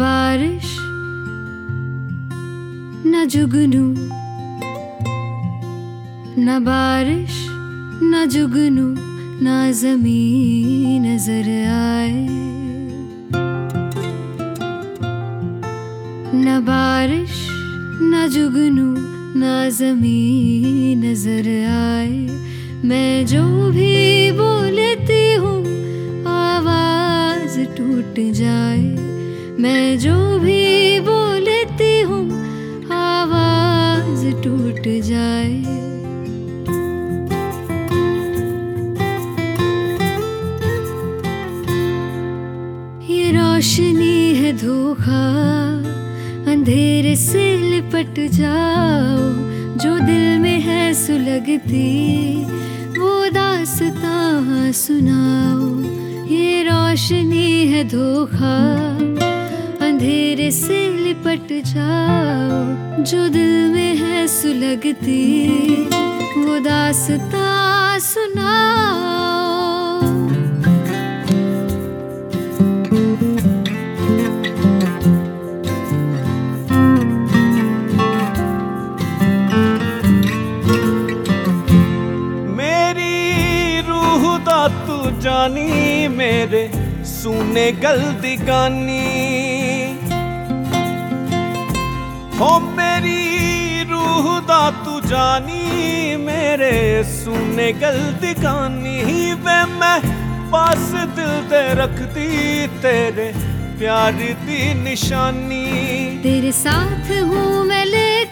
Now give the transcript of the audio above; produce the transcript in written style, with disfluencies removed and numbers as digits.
बारिश न जुगनू, न बारिश न जुगनू, ना ज़मीं नजर आए। न बारिश न जुगनू, ना ज़मीं नजर आए। मैं जो भी बोलती हूँ आवाज़ टूट जाए। मैं जो भी बोलती हूँ आवाज़ टूट जाए। ये रोशनी है धोखा, अंधेरे से लिपट जाओ। जो दिल में है सुलगती वो दास्तां सुनाओ। ये रोशनी है धोखा, अंधेरे से लिपट जाओ। जो दिल में है सुलगती वो दास्तां सुनाओ। तू जानी मेरे सुने गल दी गानी। हो मेरी रूह दा तू जानी मेरे सुने गल दी गानी। वे मैं पास दिल दे रखती तेरे प्यार दी निशानी। तेरे साथ हूँ मैं लेकिन